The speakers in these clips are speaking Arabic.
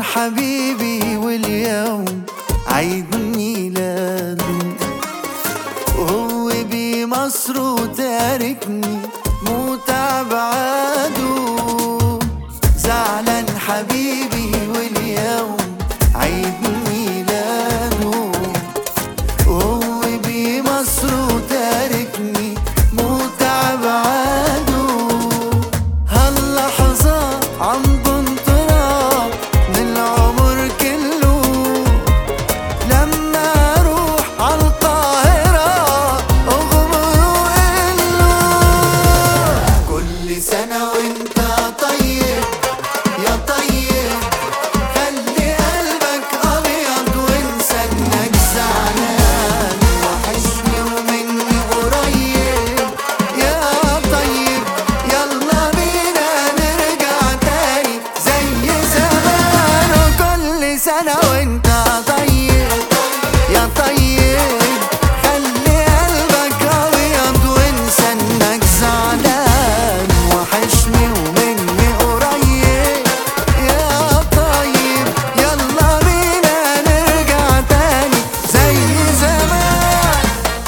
حبيبي واليوم عيد ميلاده، وهو بمصر وتاركني موت عبعاده. زعلان حبيبي واليوم عيد ميلاده، وهو بمصر وتاركني موت عبعاده. هاللحظات عم بنطرها من العمر كله، لما اروح عالقاهرة اغمر وقله كل سنة وانت طيب يا طيب، خلي قلبك ابيض وانسى انك زعلان. وحشني ومني قريب يا طيب، يلا بينا نرجع تاني زي زمان. وكل سنة وانت طيب يا طيب، خلي قلبك ابيض وانسى انك زعلان. وحشني ومني قريب يا طيب، يلا بينا نرجع تاني زي زمان.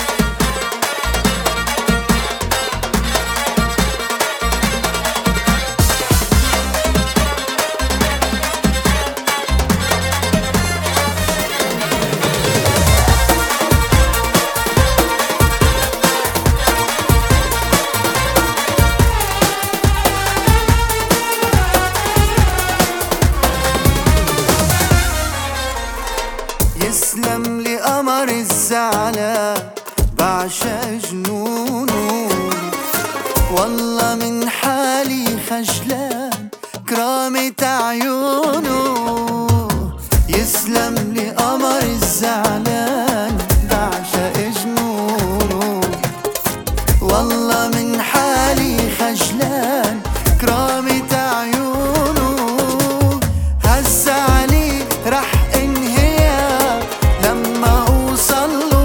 يسلم لي قمر الزعلان بعشق جنونه، والله من حالي خجلان كرامة عيونه. يسلم لي قمر الزعلان بعشق جنونه، والله من حالي خجلان كرامة عيونه. هسا عليك رح انهيها لما اوصله،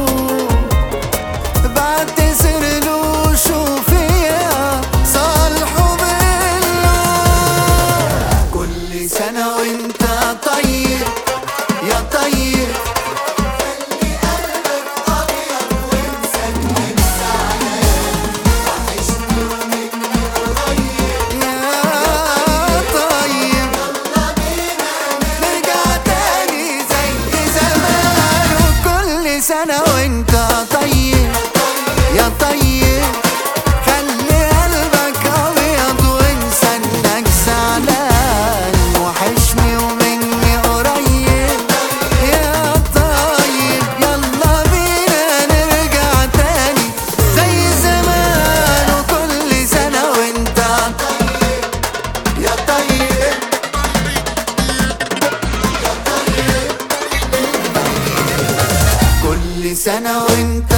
بعتذر له شو فيها صالحه بقله كل سنة وانت طيب يا طيب، خلي قلبك ابيض وانسى انك زعلان. وحشني ومني قريب يا طيب، يلا بينا نرجع تاني زي زمان. وكل سنة وانت طيب يا طيب، خلي قلبك ابيض وانسى انك زعلان. وحشني ومني قريب يا طيب، يلا بينا نرجع تاني زي زمان. وكل سنة وانت طيب يا طيب، كل سنة وانت